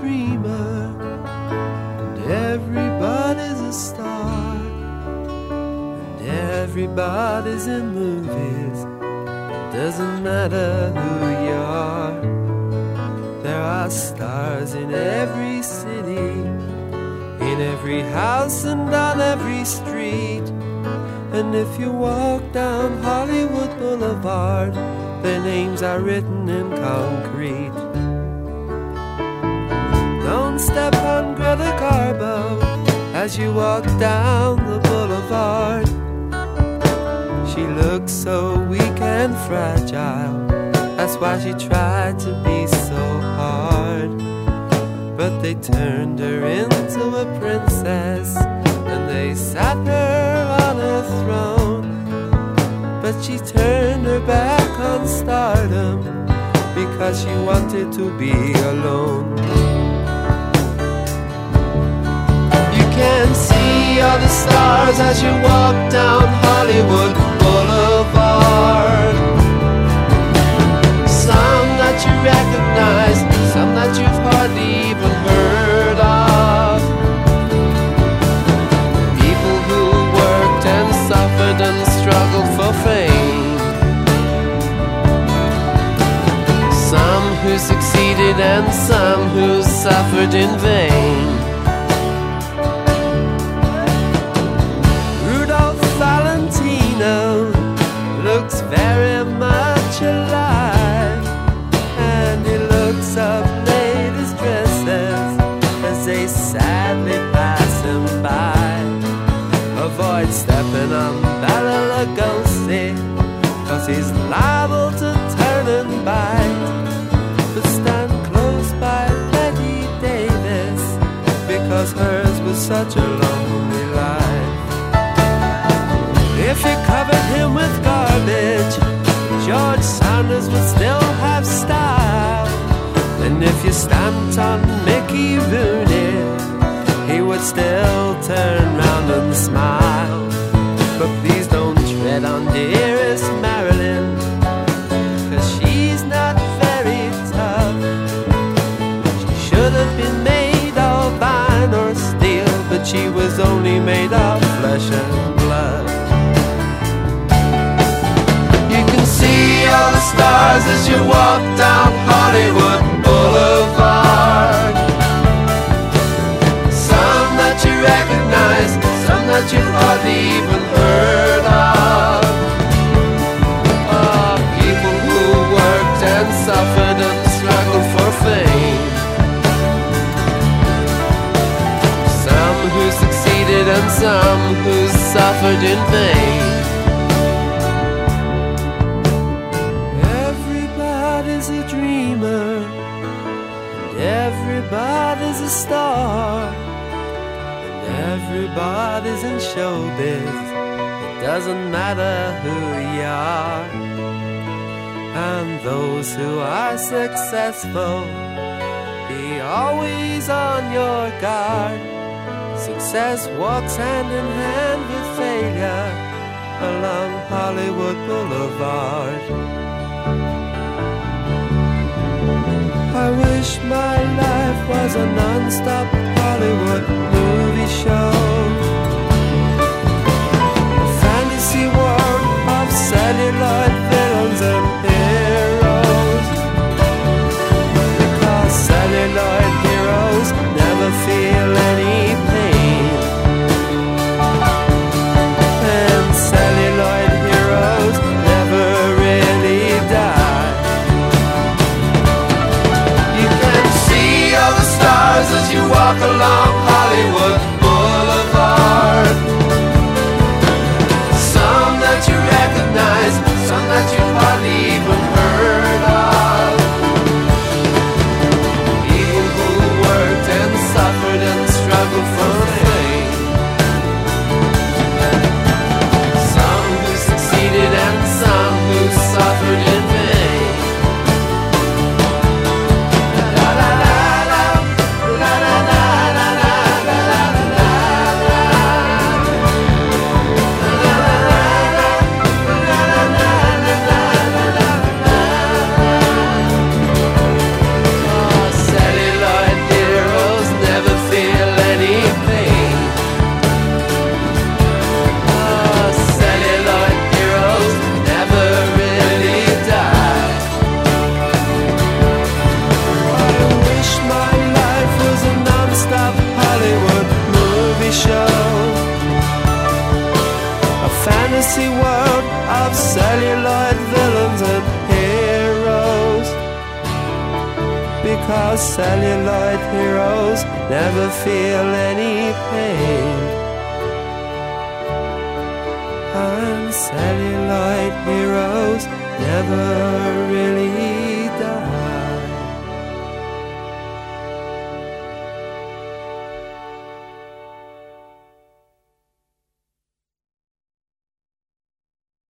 dreamer, and everybody's a star, and everybody's in movies. It doesn't matter who you are. There are stars in every city, in every house and on every street. And if you walk down Hollywood Boulevard, their names are written in concrete. Don't step on Greta Garbo as you walk down the boulevard. She looks so weak and fragile, that's why she tried to be so hard. But they turned her into a princess, and they sat her on a throne. But she turned her back on stardom, because she wanted to be alone. You can see all the stars as you walk down Hollywood Boulevard. Some that you recognize, some that you've hardly even heard of. People who worked and suffered and struggled for fame. Some who succeeded and some who suffered in vain. Rudolph Valentino looks very much alive, and he looks up ladies' dresses as they sadly pass him by. Avoid stepping on Bela Lugosi, 'cause he's liable to turn and bite. But stand close by Betty Davis, because hers was such a lonely life. If you covered him with garbage, George Sanders would still have style. And if you stamped on Mickey Rooney, he would still turn round and smile. But please don't tread on dearest Marilyn, 'cause she's not very tough. She should have been made of iron or steel, but she was only made of flesh and blood. You can see all the stars as you walk down Hollywood Boulevard. Some that you recognize, some that you've hardly even heard of. People who worked and suffered and struggled for fame. Some who succeeded and some who suffered in vain. Everybody's a dreamer, and everybody's a star, and everybody's in showbiz. It doesn't matter who you are. And those who are successful, be always on your guard. Success walks hand in hand with failure along Hollywood Boulevard. I wish my life was a non-stop Hollywood movie show, a fantasy world of celluloid villains and heroes. Because celluloid heroes never feel any pain, and celluloid heroes never really die. You can see all the stars as you walk along Hollywood Boulevard. Some that you recognize, some that you've hardly even heard of. People who worked and suffered and struggled for fame. Some who succeeded and some who suffered in vain. La la la la, la la la la la. Our celluloid heroes never feel any pain. And celluloid heroes never really